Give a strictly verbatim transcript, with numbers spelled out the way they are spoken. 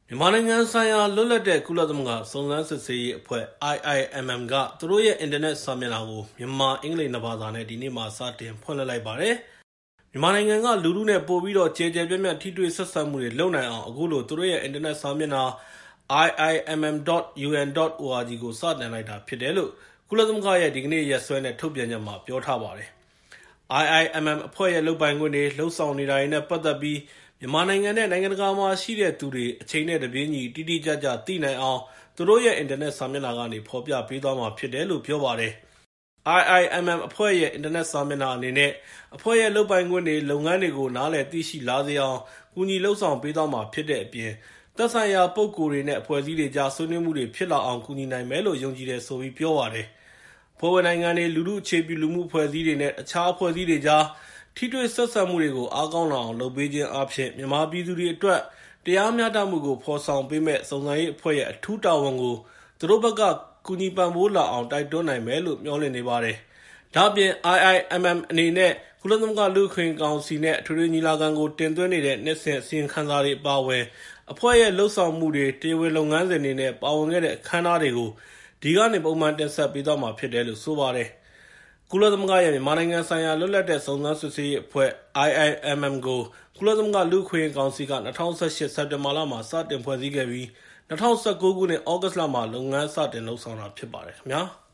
မြန်မာနိုင်ငံဆိုင်ရာလွတ်လပ်တဲ့ကုလသမဂ္ဂစုံစမ်းစစ်ဆေးရေးအဖွဲ့ I I M M ကသူတို့ရဲ့အင်တာနက်စာမျက်နှာကိုမြန်မာအင်္ဂလိပ်နှစ်ဘာသာနဲ့ဒီနေ့မှစတင်ဖွင့်လှစ်လိုက်ပါတယ်။မြန်မာနိုင်ငံကလူထုနဲ့ပို့ပြီးတော့ကြေကြေပြန့်ပြန့်ထိတွေ့ဆက်ဆံမှုတွေလုပ်နိုင်အောင်အခုလိုသူတို့ရဲ့အင်တာနက်စာမျက်နှာ I I M M dot U N dot org ကိုစတင်လိုက်တာဖြစ်တယ်လို့ကုလသမဂ္ဂရဲ့ဒီကနေ့ရက်စွဲနဲ့ထုတ်ပြန်ချက်မှာပြောထားပါတယ်။ I I M M အဖွဲ့ရဲ့လုပ်ပိုင်ခွင့်တွေလှုပ်ဆောင်နေတာတွေနဲ့ပတ်သက်ပြီးမြန်မာနိုင်ငံနဲ့နိုင်ငံတကာမှာရှိတဲ့သူတွေအချိန်နဲ့တပြေးညီတိတိကျကျသိနိုင်အောင်သူတို့ရဲ့အင်တာနက်စာမျက်နှာကနေဖော်ပြပေးသွားမှာဖြစ်တယ်လို့ပြောပါတယ်။ I I M M အဖွဲ့ရဲ့အင်တာနက်စာမျက်နှာအနေနဲ့အဖွဲ့ရဲ့လုပ်ပိုင်ခွင့်တွေလုပ်ငန်းတွေကိုနားလည်သိရှိလာစေအောင်ကူညီလှုပ်ဆောင်ပေးသွားမှာဖြစ်တဲ့အပြင်သက်ဆိုင်ရာပုဂ္ဂိုလ်တွေနဲ့အဖွဲ့အစည်းတွေကြားဆွေးနွေးမှုတွေဖြစ်လာအောင်ကူညီနိုင်မယ်လို့ယုံကြည်တယ်ဆိုပြီးပြောပါတယ်။ဖွဲ့ဝင်နိုင်ငံတွေလူထုအခြေပြုလူမှုအဖွဲ့အစည်းတွေနဲ့အခြားအဖွဲ့အစည်းတွေကြားထိတွေ့ဆက်ဆံမှုတွေကိုအားကောင်းလာအောင်လုပ်ပေးခြင်းအပြင်မြန်မာပြည်သူတွေအတွက်တရားမျှတမှုကိုဖော်ဆောင်ပေးမဲ့စုံစမ်းရေးအဖွဲ့ရဲ့အထူးတာဝန်ကိုသူတို့ဘက်ကကူညီပံ့ပိုးလာအောင်တိုက်တွန်းနိုင်မယ်လို့မျှော်လင့်နေပါတယ်။ဒါ့အပြင် I I M M အနေနဲ့ကုလသမဂ္ဂလူ့အခွင့်အရေးကောင်စီနဲ့အထွေထွေညီလာခံကိုတင်သွင်းနေတဲ့နှစ်စဉ်အစီရင်ခံစာတွေအပါအဝင်အဖွဲ့ရဲ့လှုပ်ဆောင်မှုတွေတရားဝင်လုပ်ငန်းစဉ်တွေနဲ့ပါဝင်ခဲ့တဲ့အခမ်းအနားတွေကိုဒီကနေပုံမှန်တင်ဆက်ပေးသွားမှာဖြစ်တယ်လို့ဆိုပါတယ်။ကုလသမဂ္ဂရဲ့မြန်မာနိုင်ငံဆိုင်ရာလွတ်လပ်တဲ့စုံစမ်းစစ်ဆေးရေးအဖွဲ့ I I M M ကိုကုလသမဂ္ဂလူ့အခွင့်အရေးကောင်စီက၂၀၁၈ စက်တင်ဘာလမှာစတင်ဖွဲ့စည်းခဲ့ပြီး၂၀၁၉ခုနှစ်ဩဂတ်လမှာလုပ်ငန်းစတင်လုပ်ဆောင်တာဖြစ်ပါတယ်ခင်ဗျာ။